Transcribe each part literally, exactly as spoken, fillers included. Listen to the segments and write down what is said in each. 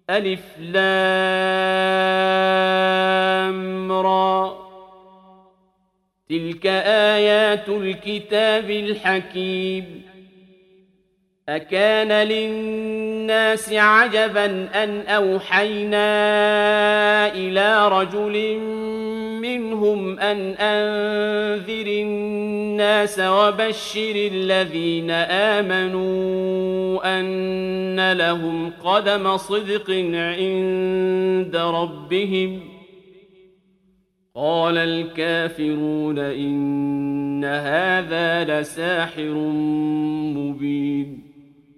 ألف لام را تلك آيات الكتاب الحكيم أكان للناس عجبا أن أوحينا إلى رجل منهم أن أنذر الناس وبشر الذين آمنوا أن لهم قدم صدق عند ربهم قال الكافرون إن هذا لساحر مبين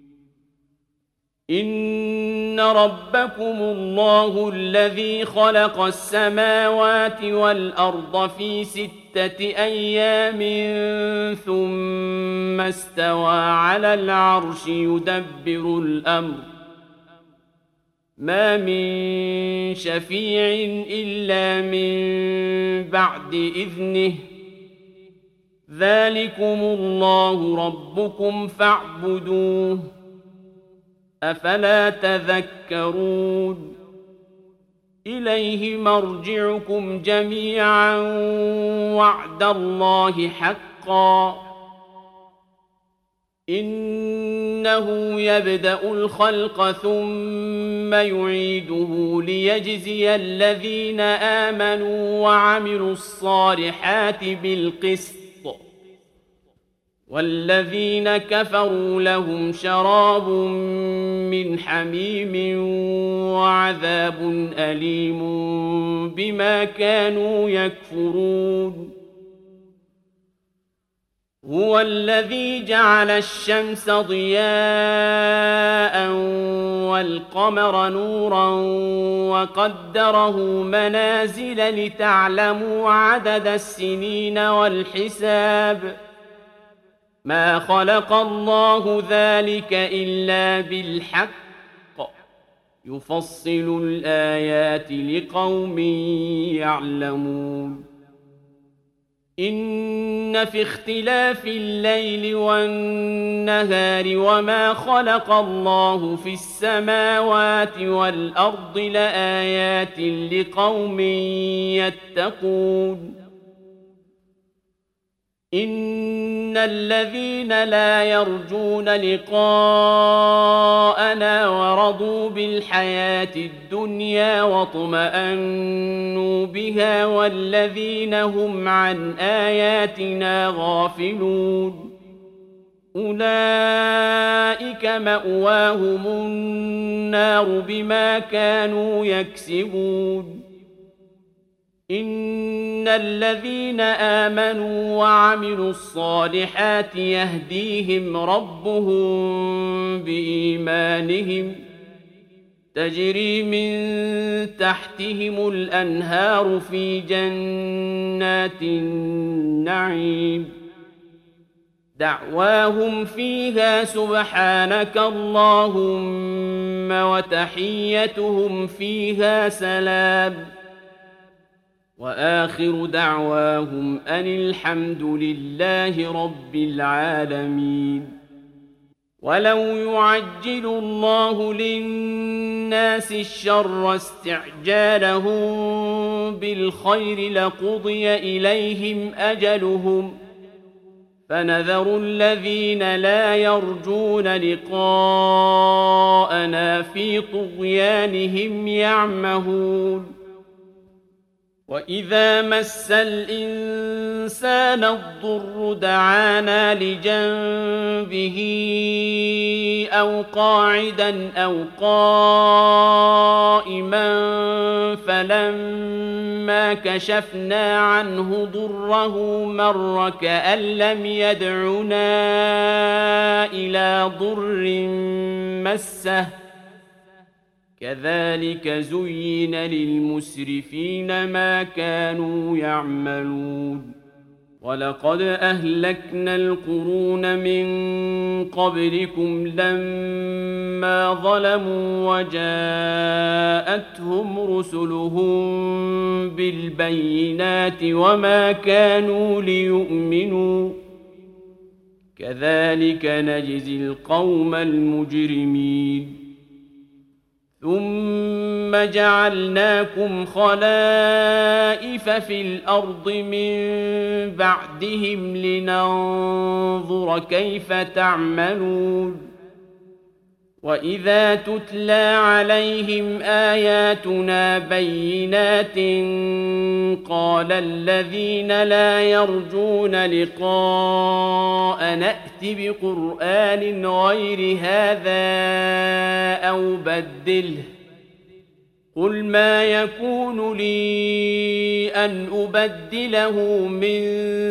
إن ربكم الله الذي خلق السماوات والأرض في ستة أيام ثم استوى على العرش يدبر الأمر ما من شفيع إلا من بعد إذنه ذلكم الله ربكم فاعبدوه أفلا تذكرون إليه مرجعكم جميعا وعد الله حقا إنه يبدأ الخلق ثم يعيده ليجزي الذين آمنوا وعملوا الصالحات بالقسط والذين كفروا لهم شراب من حميم وعذاب أليم بما كانوا يكفرون هو الذي جعل الشمس ضياء والقمر نورا وقدره منازل لتعلموا عدد السنين والحساب ما خلق الله ذلك إلا بالحق يفصل الآيات لقوم يعلمون إن في اختلاف الليل والنهار وما خلق الله في السماوات والأرض لآيات لقوم يتقون إن الذين لا يرجون لقاءنا ورضوا بالحياة الدنيا واطمأنوا بها والذين هم عن آياتنا غافلون أولئك مأواهم النار بما كانوا يكسبون إن الذين آمنوا وعملوا الصالحات يهديهم ربهم بإيمانهم تجري من تحتهم الأنهار في جنات النعيم دعواهم فيها سبحانك اللهم وتحيتهم فيها سلام وآخر دعواهم أن الحمد لله رب العالمين ولو يعجل الله للناس الشر استعجالهم بالخير لقضي إليهم أجلهم فنذر الذين لا يرجون لقاءنا في طغيانهم يعمهون وإذا مس الإنسان الضر دعانا لجنبه أو قاعدا أو قائما فلما كشفنا عنه ضره مر كأن لم يدعنا إلى ضر مسه كذلك زين للمسرفين ما كانوا يعملون ولقد أهلكنا القرون من قبلكم لما ظلموا وجاءتهم رسلهم بالبينات وما كانوا ليؤمنوا كذلك نجزي القوم المجرمين ثم ثم جعلناكم خلائف في الأرض من بعدهم لننظر كيف تعملون وإذا تتلى عليهم آياتنا بينات قال الذين لا يرجون لقاء نأت بقرآن غير هذا أو بدله قل ما يكون لي أن أبدله من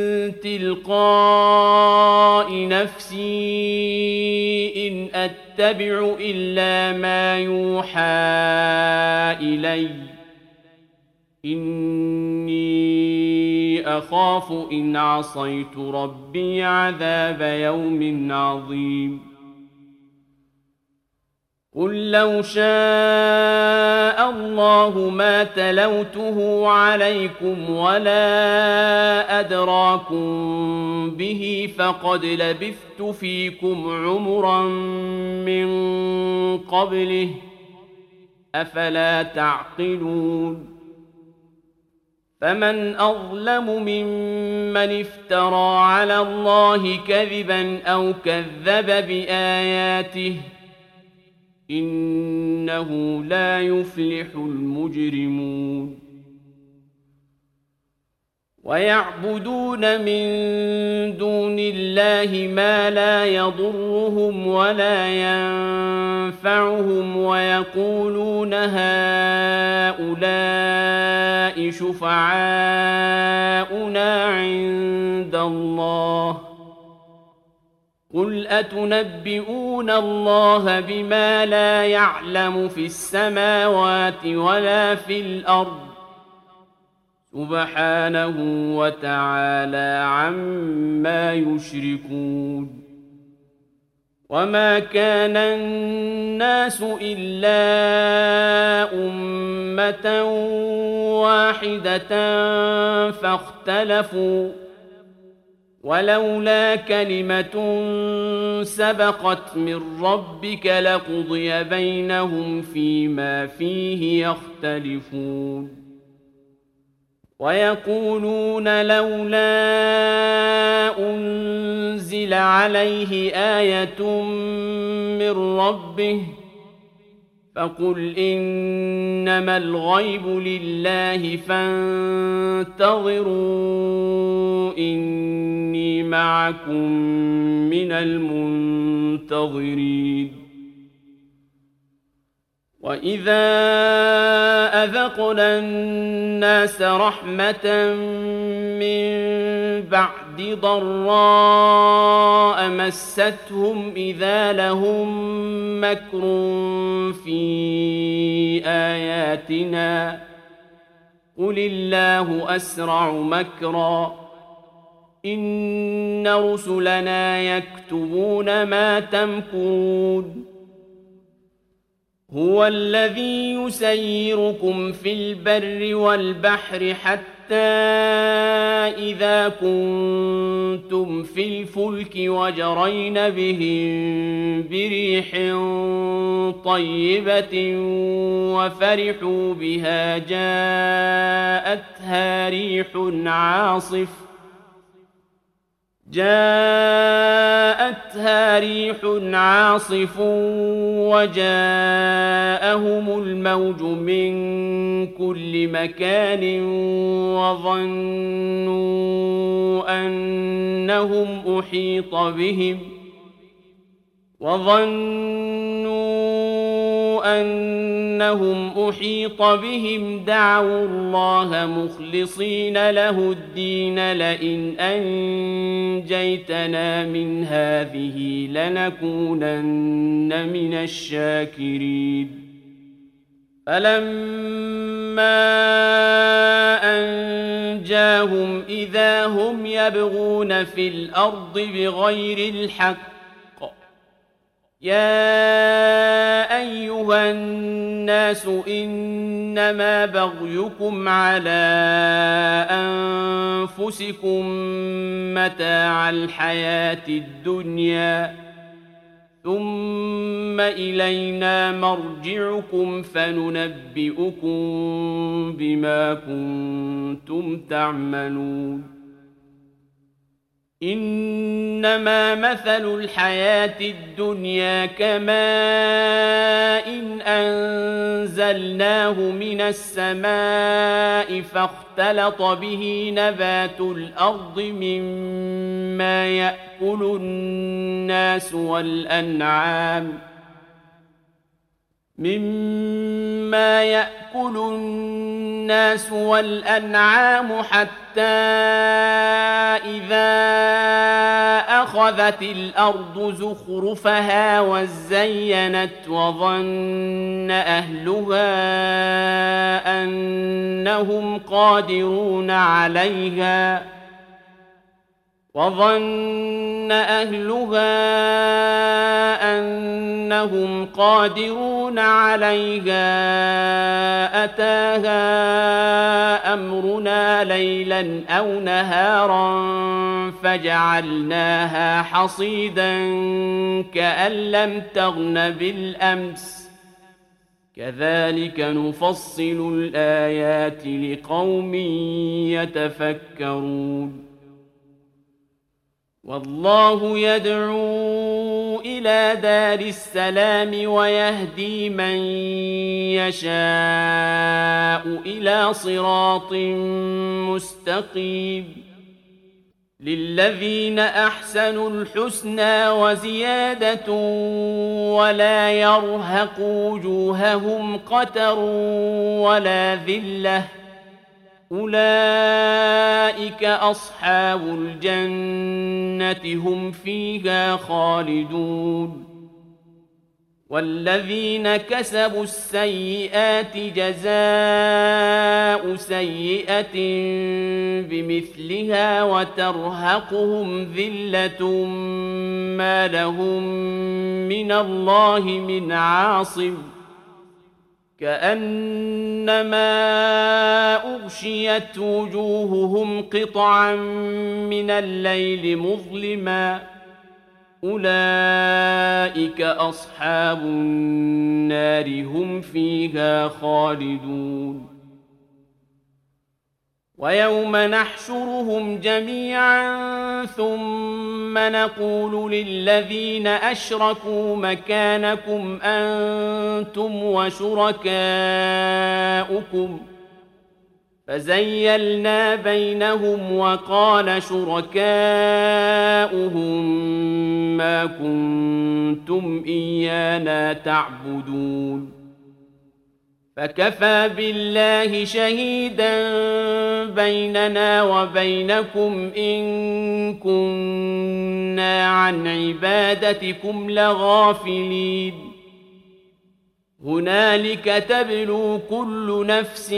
تلقاء نفسي إن أتبع إلا ما يوحى إلي إني أخاف إن عصيت ربي عذاب يوم عظيم قل لو شاء الله ما تلوته عليكم ولا أدراكم به فقد لبثت فيكم عمرا من قبله أفلا تعقلون فمن أظلم ممن افترى على الله كذبا أو كذب بآياته إنه لا يفلح المجرمون ويعبدون من دون الله ما لا يضرهم ولا ينفعهم ويقولون هؤلاء شفعاؤنا عند الله قل أتنبئون الله بما لا يعلم في السماوات ولا في الأرض سبحانه وتعالى عما يشركون وما كان الناس إلا أمة واحدة فاختلفوا ولولا كلمة سبقت من ربك لقضي بينهم فيما فيه يختلفون ويقولون لولا أنزل عليه آية من ربه فقل إنما الغيب لله فانتظروا إني معكم من المنتظرين وإذا أذقنا الناس رحمة من بعد ضراء مستهم إذا لهم مكر في آياتنا قل الله أسرع مكرا إن رسلنا يكتبون ما تمكرون هو الذي يسيركم في البر والبحر حتى إذا كنتم في الفلك وجرين بهم بريح طيبة وفرحوا بها جاءتها ريح عاصف جاءتها ريح عاصف وجاءهم الموج من كل مكان وظنوا أنهم أحيط بهم وظنوا أنهم أحيط بهم دعوا الله مخلصين له الدين لئن أنجيتنا من هذه لنكونن من الشاكرين فلما أنجاهم إذا هم يبغون في الأرض بغير الحق يا أيها الناس إنما بغيكم على أنفسكم متاع الحياة الدنيا ثم إلينا مرجعكم فننبئكم بما كنتم تعملون إنما مثل الحياة الدنيا كماء إن أنزلناه من السماء فاختلط به نبات الأرض مما يأكل الناس والأنعام مما يأكل الناس والأنعام حتى إذا أخذت الأرض زخرفها وزينت وظن أهلها أنهم قادرون عليها وظن أهلها أنهم قادرون عليها أتاها أمرنا ليلا أو نهارا فجعلناها حصيدا كأن لم تغن بالأمس كذلك نفصل الآيات لقوم يتفكرون والله يدعو إلى دار السلام ويهدي من يشاء إلى صراط مستقيم للذين أحسنوا الحسنى وزيادة ولا يرهق وجوههم قتر ولا ذلة أولئك أصحاب الجنة هم فيها خالدون والذين كسبوا السيئات جزاء سيئة بمثلها وترهقهم ذلة ما لهم من الله من عاصم كأنما أغشيت وجوههم قطعا من الليل مظلما أولئك أصحاب النار هم فيها خالدون ويوم نحشرهم جميعا ثم نقول للذين أشركوا مكانكم أنتم وشركاؤكم فزيلنا بينهم وقال شركاؤهم ما كنتم إيانا تعبدون فكفى بالله شهيدا بيننا وبينكم إن كنا عن عبادتكم لغافلين هنالك تبلو كل نفس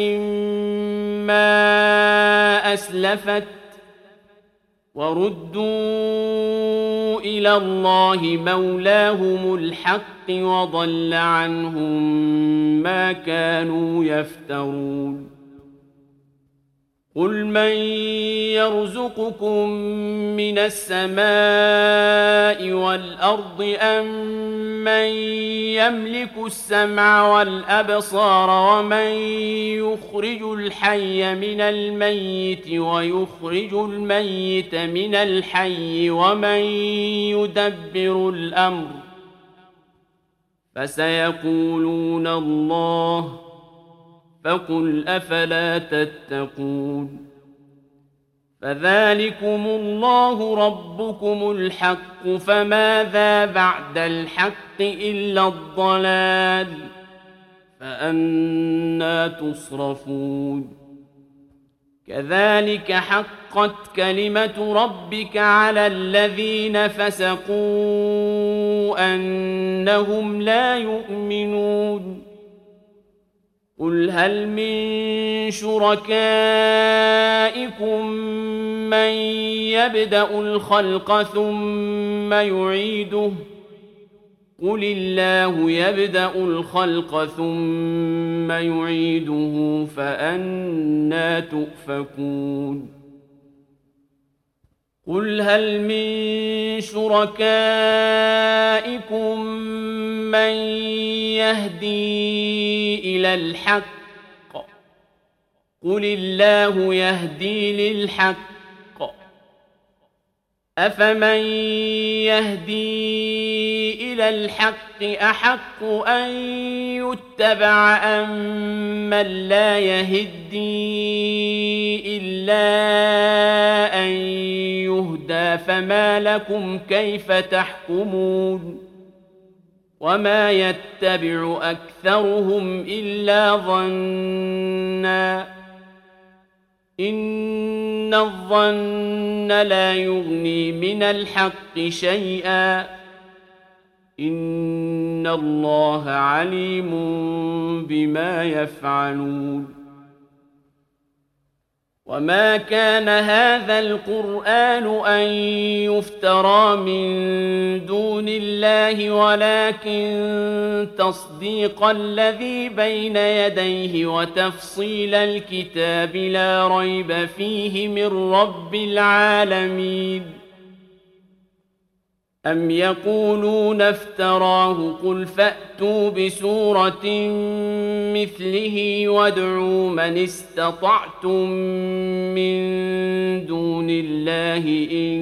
ما أسلفت وردوا إلى الله مولاهم الحق وضل عنهم ما كانوا يفترون قل من يرزقكم من السماء والأرض أم من يملك السمع والأبصار ومن يخرج الحي من الميت ويخرج الميت من الحي ومن يدبر الأمر فسيقولون الله فقل أفلا تتقون فذلكم الله ربكم الحق فماذا بعد الحق إلا الضلال فأنى تصرفون كذلك حقت كلمة ربك على الذين فسقوا أنهم لا يؤمنون قل هل من شركائكم من يبدأ الخلق ثم يعيده قل الله يبدأ الخلق ثم يعيده فأنى تؤفكون قل هل من شركائكم من يهدي إلى الحق قل الله يهدي للحق أفمن يهدي إلى الحق أحق أن يتبع أم من لا يهدي إلا أن يهدى فما لكم كيف تحكمون وما يتبع أكثرهم إلا ظنّا إن الظن لا يغني من الحق شيئا إن الله عليم بما يفعلون وما كان هذا القرآن أن يفترى من دون الله ولكن تصديق الذي بين يديه وتفصيل الكتاب لا ريب فيه من رب العالمين أم يقولون افتراه قل فأتوا بسورة مثله وادعوا من استطعتم من دون الله إن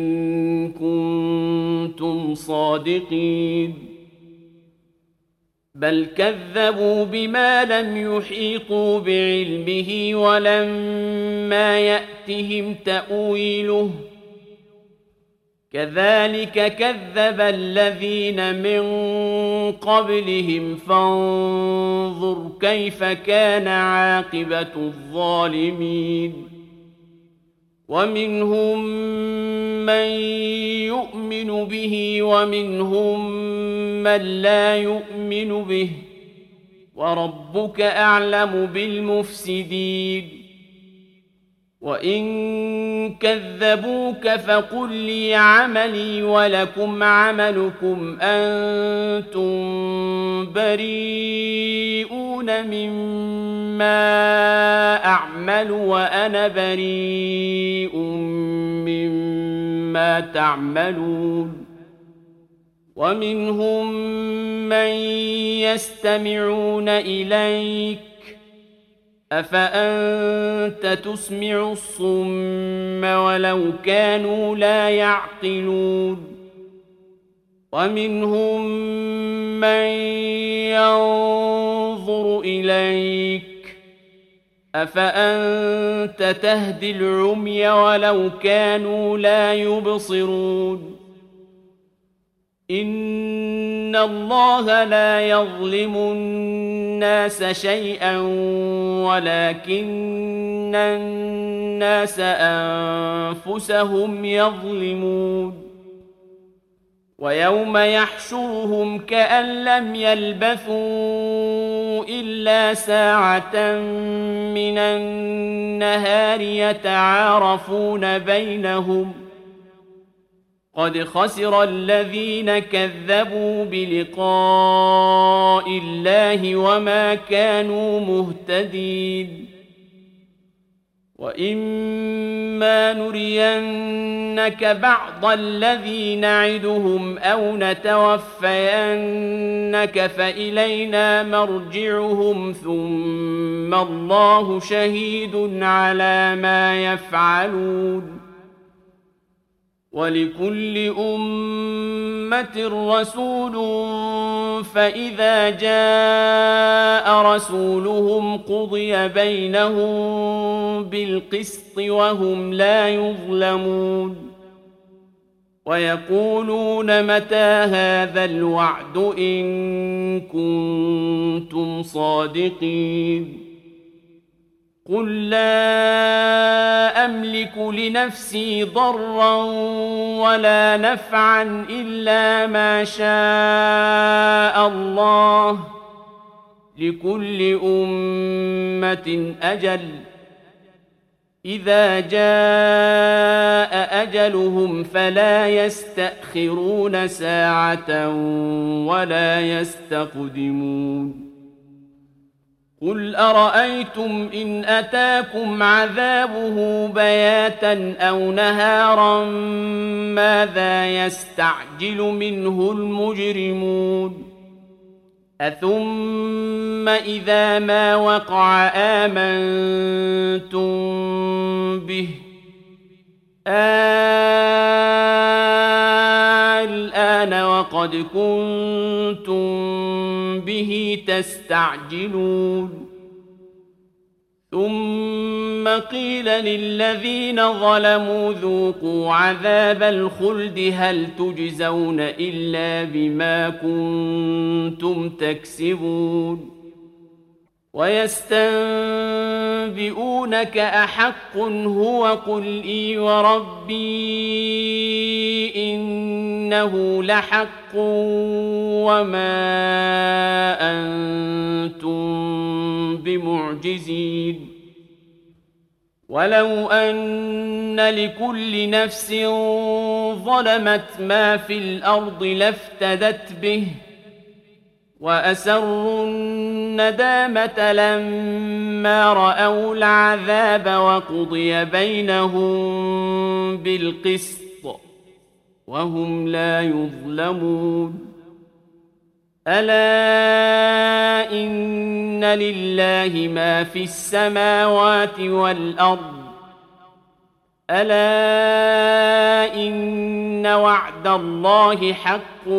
كنتم صادقين بل كذبوا بما لم يحيطوا بعلمه ولما يأتهم تأويله كذلك كذب الذين من قبلهم فانظر كيف كان عاقبة الظالمين ومنهم من يؤمن به ومنهم من لا يؤمن به وربك أعلم بالمفسدين وإن كذبوك فقل لي عملي ولكم عملكم أنتم بريئون مما أعمل وأنا بريء مما تعملون ومنهم من يستمعون إليك أفأنت تسمع الصم ولو كانوا لا يعقلون ومنهم من ينظر إليك أفأنت تهدي العمي ولو كانوا لا يبصرون إن الله لا يظلم الناس شيئا ولكن الناس أنفسهم يظلمون ويوم يحشرهم كأن لم يلبثوا إلا ساعة من النهار يتعارفون بينهم قد خسر الذين كذبوا بلقاء الله وما كانوا مهتدين وإما نرينك بعض الذي نعدهم أو نتوفينك فإلينا مرجعهم ثم الله شهيد على ما يفعلون ولكل أمة رسول فإذا جاء رسولهم قضي بينهم بالقسط وهم لا يظلمون ويقولون متى هذا الوعد إن كنتم صادقين قل لا أملك لنفسي ضرا ولا نفعا إلا ما شاء الله لكل أمة أجل إذا جاء أجلهم فلا يستأخرون ساعة ولا يستقدمون قل أرأيتم إن أتاكم عذابه بياتا أو نهارا ماذا يستعجل منه المجرمون أثم إذا ما وقع آمنتم به الآن وقد كنتم به تستعجلون ثم قيل للذين ظلموا ذوقوا عذاب الخلد هل تجزون إلا بما كنتم تكسبون ويستنبئونك أحق هو قل إي وربي إنه لحق وما أنتم بمعجزين ولو أن لكل نفس ظلمت ما في الأرض لافتدت به وأسروا الندامة لما رأوا العذاب وقضي بينهم بالقسط وهم لا يظلمون ألا إن لله ما في السماوات والأرض ألا إن وعد الله حق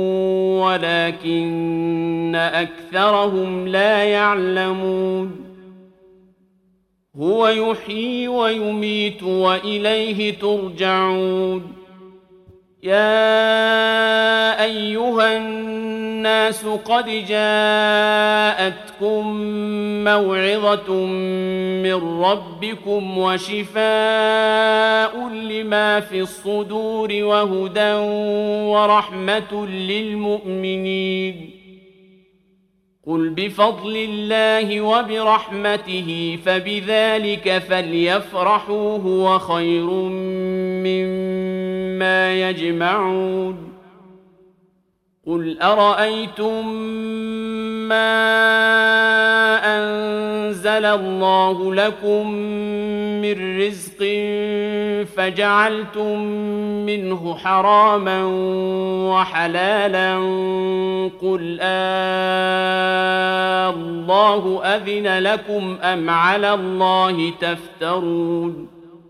ولكن أكثرهم لا يعلمون هو يحيي ويميت وإليه ترجعون يا أيها الناس قد جاءتكم موعظة من ربكم وشفاء لما في الصدور وهدى ورحمة للمؤمنين قل بفضل الله وبرحمته فبذلك فليفرحوا هو خير مما يجمعون قل أرأيتم ما أنزل الله لكم من رزق فجعلتم منه حراما وحلالا قل آه الله أذن لكم أم على الله تفترون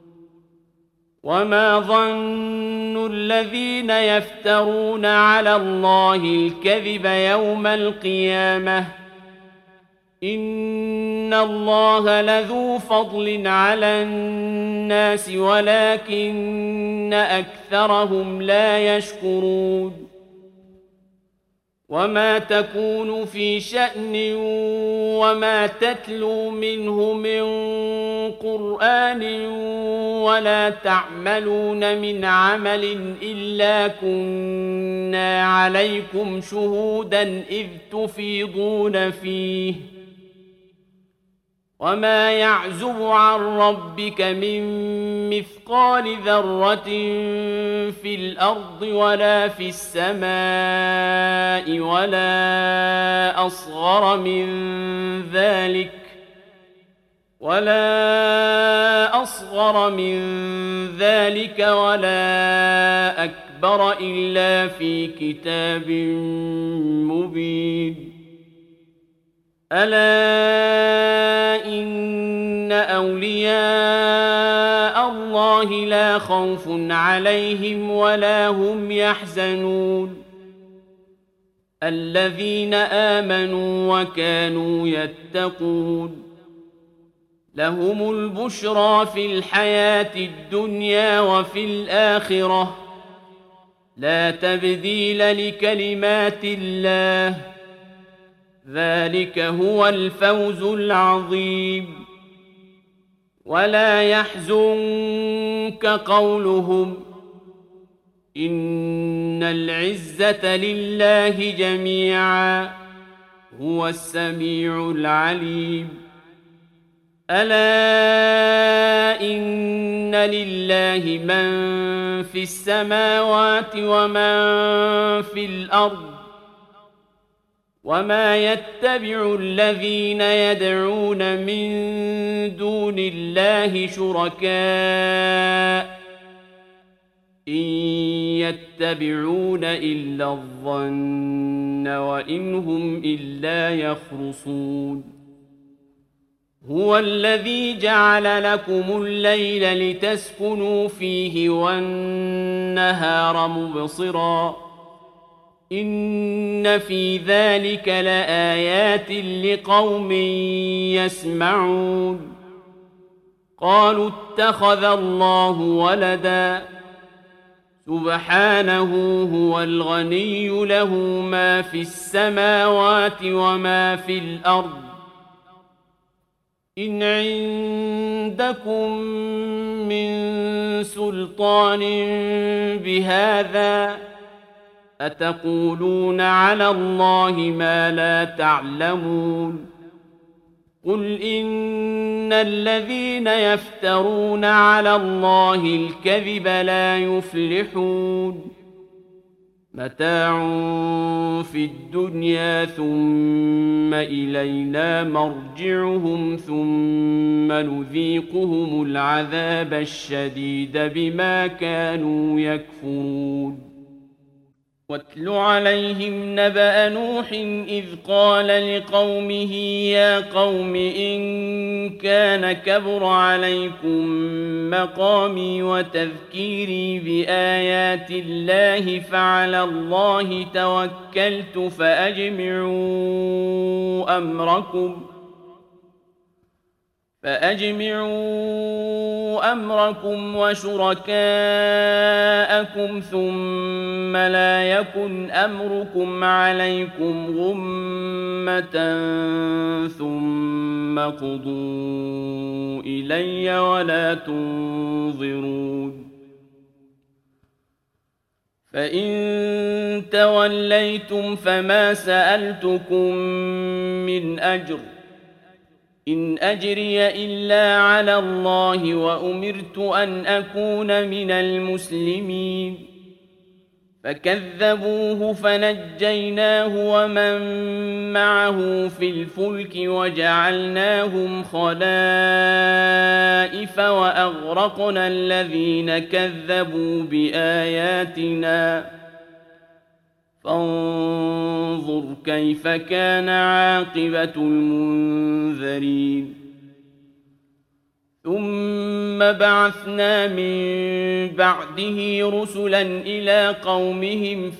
وما ظن الذين يفترون على الله الكذب يوم القيامة إن الله لذو فضل على الناس ولكن أكثرهم لا يشكرون وما تكون في شأن وما تتلو منه من قرآن ولا تعملون من عمل إلا كنا عليكم شهودا إذ تفيضون فيه وما يعزب عن ربك من مثقال ذرة في الأرض ولا في السماء ولا أصغر من ذلك ولا أصغر من ذلك ولا أكبر إلا في كتاب مبين ألا إن أولياء الله لا خوف عليهم ولا هم يحزنون الذين آمنوا وكانوا يتقون لهم البشرى في الحياة الدنيا وفي الآخرة لا تبديل لكلمات الله ذلك هو الفوز العظيم ولا يحزنك قولهم إن العزة لله جميعا هو السميع العليم ألا إن لله من في السماوات ومن في الأرض وما يتبع الذين يدعون من دون الله شركاء إن يتبعون إلا الظن وإن هم إلا يخرصون هو الذي جعل لكم الليل لتسكنوا فيه والنهار مبصرا إن في ذلك لآيات لقوم يسمعون قالوا اتخذ الله ولدا سبحانه هو الغني له ما في السماوات وما في الأرض إن عندكم من سلطان بهذا أتقولون على الله ما لا تعلمون قل إن الذين يفترون على الله الكذب لا يفلحون متاع في الدنيا ثم إلينا مرجعهم ثم نذيقهم العذاب الشديد بما كانوا يكفرون واتل عليهم نبأ نوح إذ قال لقومه يا قوم إن كان كبر عليكم مقامي وتذكيري بآيات الله فعلى الله توكلت فأجمعوا أمركم فأجمعوا أمركم وشركاءكم ثم لا يكن أمركم عليكم غمة ثم قضوا إلي ولا تنظرون فإن توليتم فما سألتكم من أجر إن أجري إلا على الله وأمرت أن أكون من المسلمين فكذبوه فنجيناه ومن معه في الفلك وجعلناهم خلائف وأغرقنا الذين كذبوا بآياتنا فانظر كيف كان عاقبة المنذرين ثم بعثنا من بعده رسلا إلى قومهم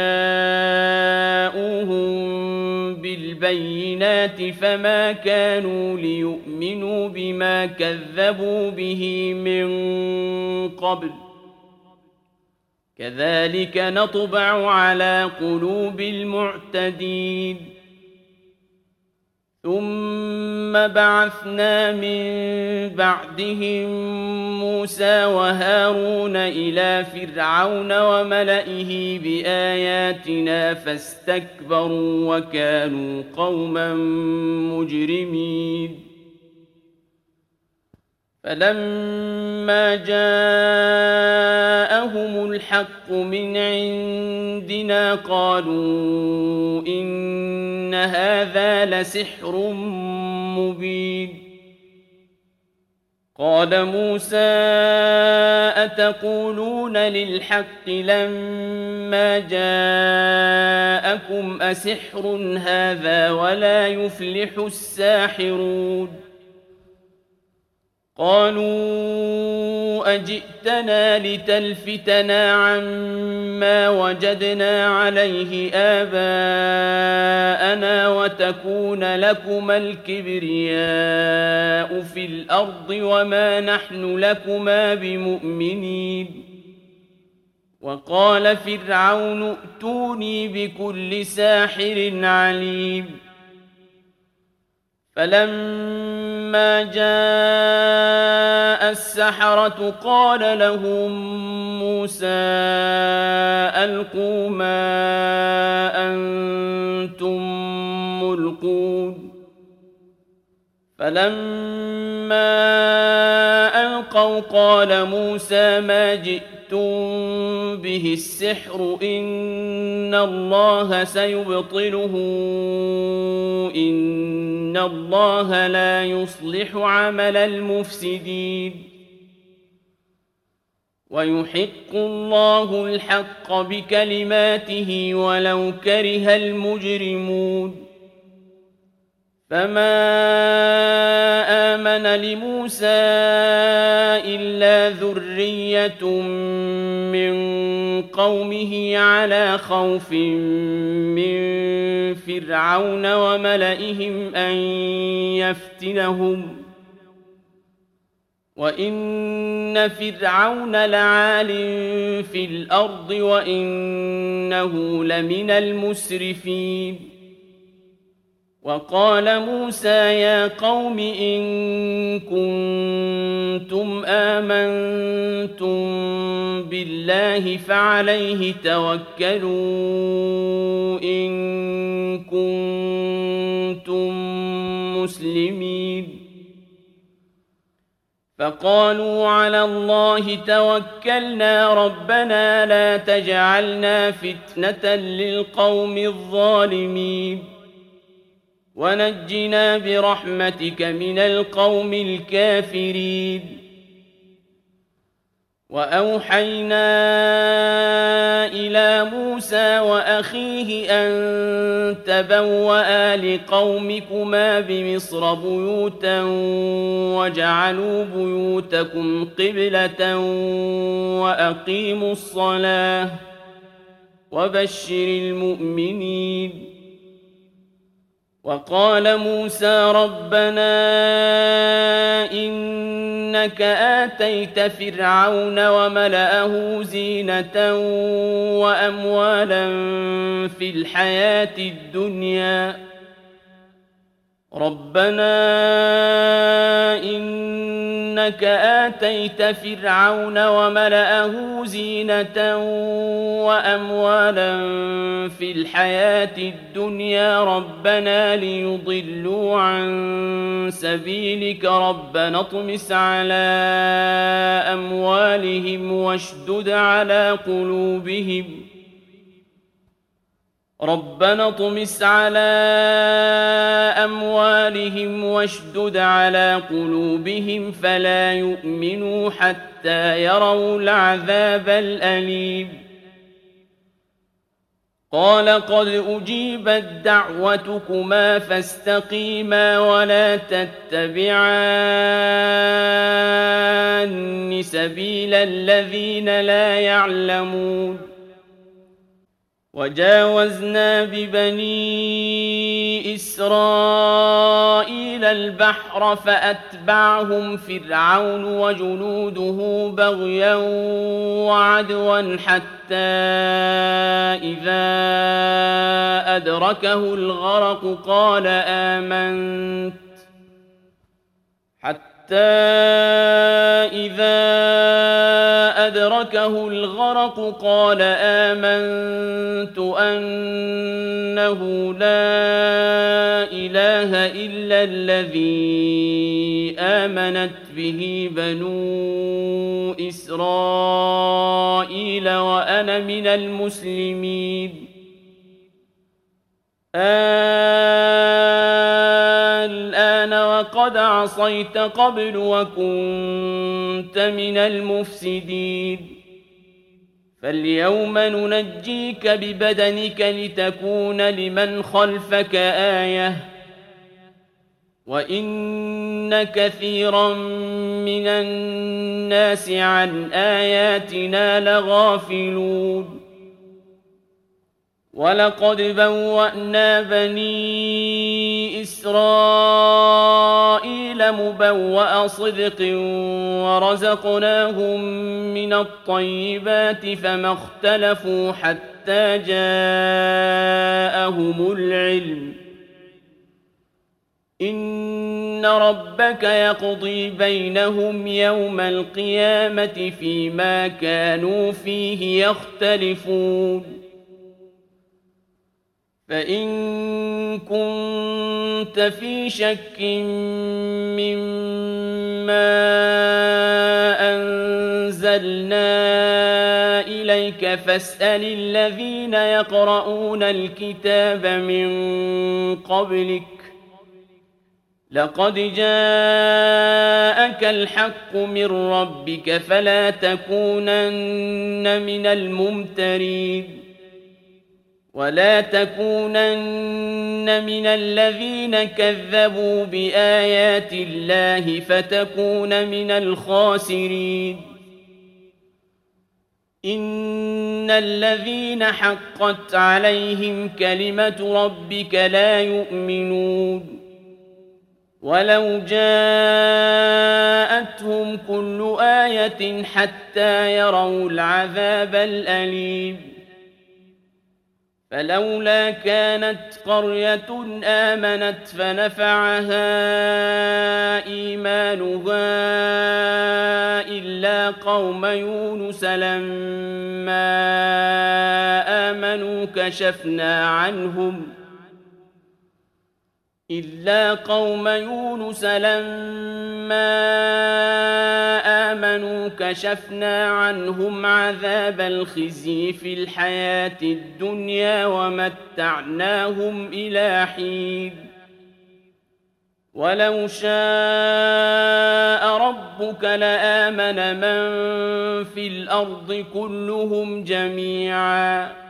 فجاءوهم بالبينات فما كانوا ليؤمنوا بما كذبوا به من قبل كذلك نطبع على قلوب المعتدين ثم بعثنا من بعدهم موسى وهارون إلى فرعون وملئه بآياتنا فاستكبروا وكانوا قوما مجرمين فلما جاءهم الحق من عندنا قالوا إن هذا لسحر مبين قال موسى أتقولون للحق لما جاءكم أسحر هذا ولا يفلح الساحرون قالوا أجئتنا لتلفتنا عما وجدنا عليه آباءنا وتكون لكما الكبرياء في الأرض وما نحن لكما بمؤمنين وقال فرعون ائتوني بكل ساحر عليم فلما جاء السحرة قال لهم موسى ألقوا ما أنتم ملقون فلما ألقوا قال موسى ما جئتم به السحر إن الله سيبطله إن الله لا يصلح عمل المفسدين ويحق الله الحق بكلماته ولو كره المجرمون فما آمن لموسى إلا ذرية من قومه على خوف من فرعون وملئهم أن يفتنهم وإن فرعون لعال في الأرض وإنه لمن المسرفين وقال موسى يا قوم إن كنتم آمنتم بالله فعليه توكلوا إن كنتم مسلمين فقالوا على الله توكلنا ربنا لا تجعلنا فتنة للقوم الظالمين ونجنا برحمتك من القوم الكافرين وأوحينا إلى موسى وأخيه أن تبوأ لقومكما بمصر بيوتا وجعلوا بيوتكم قبلة وأقيموا الصلاة وبشر المؤمنين وقال موسى ربنا إنك آتيت فرعون وملأه زينة وأموالا في الحياة الدنيا ربنا إنك آتيت فرعون وملأه زينة وأموالا في الحياة الدنيا ربنا ليضلوا عن سبيلك ربنا اطمس على أموالهم واشدد على قلوبهم ربنا اطمس على أموالهم واشدد على قلوبهم فلا يؤمنوا حتى يروا العذاب الأليم قال قد أجيبت دعوتكما فاستقيما ولا تتبعان سبيل الذين لا يعلمون وجاوزنا ببني إسرائيل البحر فأتبعهم فرعون وجنوده بغيا وعدوا حتى إذا أدركه الغرق قال آمنت حتى إذا أدركه الغرق قال آمنت أنه لا إله إلا الذي آمنت به بنو إسرائيل وأنا من المسلمين الآن وقد عصيت قبل وكنت من المفسدين فاليوم ننجيك ببدنك لتكون لمن خلفك آية وإن كثيرا من الناس عن آياتنا لغافلون ولقد بوأنا بني إسرائيل مبوأ صدق ورزقناهم من الطيبات فما اختلفوا حتى جاءهم العلم إن ربك يقضي بينهم يوم القيامة فيما كانوا فيه يختلفون فإن كنت في شك مما أنزلنا إليك فاسأل الذين يقرؤون الكتاب من قبلك لقد جاءك الحق من ربك فلا تكونن من الممترين ولا تكونن من الذين كذبوا بآيات الله فتكون من الخاسرين إن الذين حقت عليهم كلمة ربك لا يؤمنون ولو جاءتهم كل آية حتى يروا العذاب الأليم فلولا كانت قرية آمنت فنفعها إيمانها إلا قوم يونس لما آمنوا كشفنا عنهم إلا قوم يونس لما آمنوا كشفنا عنهم عذاب الخزي في الحياة الدنيا ومتعناهم إلى حين ولو شاء ربك لآمن من في الأرض كلهم جميعا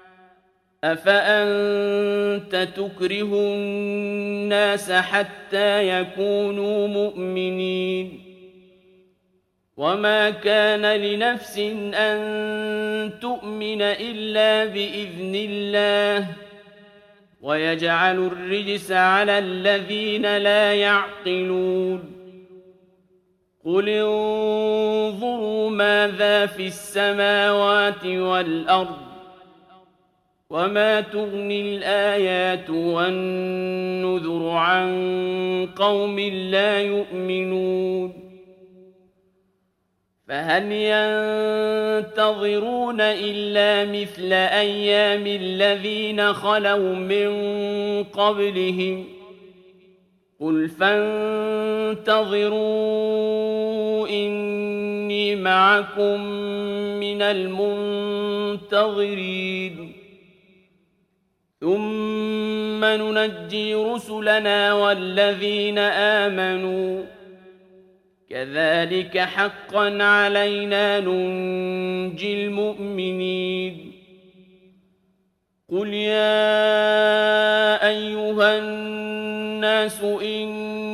أفأنت تكره الناس حتى يكونوا مؤمنين وما كان لنفس أن تؤمن إلا بإذن الله ويجعل الرجس على الذين لا يعقلون قل انظروا ماذا في السماوات والأرض وما تغني الآيات والنذر عن قوم لا يؤمنون فهل ينتظرون إلا مثل أيام الذين خلوا من قبلهم قل فانتظروا إني معكم من المنتظرين ثم ننجي رسلنا والذين آمنوا كذلك حقا علينا ننجي المؤمنين قل يا أيها الناس إن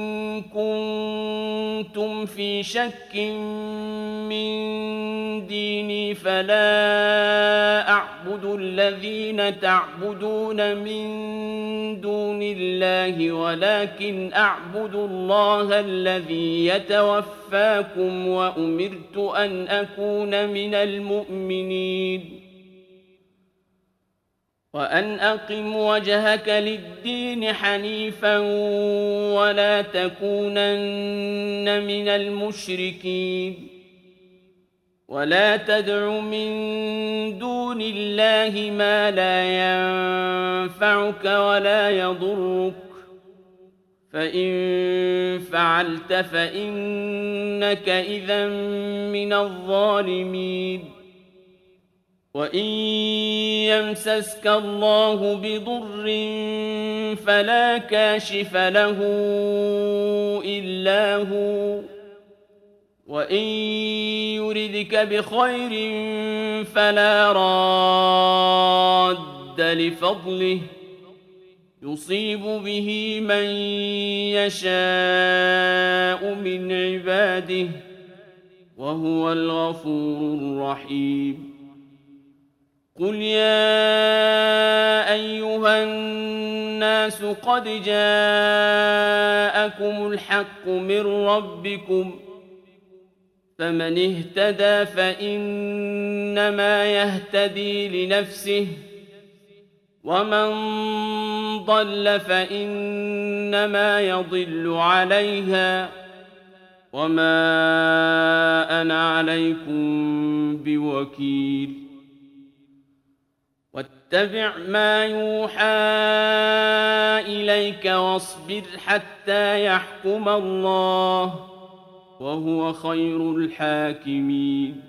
كنتم في شك من ديني فلا أعبد الذين تعبدون من دون الله ولكن أعبد الله الذي يتوفاكم وأمرت أن أكون من المؤمنين وأن أقم وجهك للدين حنيفا ولا تكونن من المشركين ولا تدع من دون الله ما لا ينفعك ولا يضرك فإن فعلت فإنك إذا من الظالمين وإن يمسسك الله بضر فلا كاشف له إلا هو وإن يردك بخير فلا راد لفضله يصيب به من يشاء من عباده وهو الغفور الرحيم قل يا أيها الناس قد جاءكم الحق من ربكم فمن اهتدى فإنما يهتدي لنفسه ومن ضل فإنما يضل عليها وما أنا عليكم بوكيل واتبع ما يوحى إليك واصبر حتى يحكم الله وهو خير الحاكمين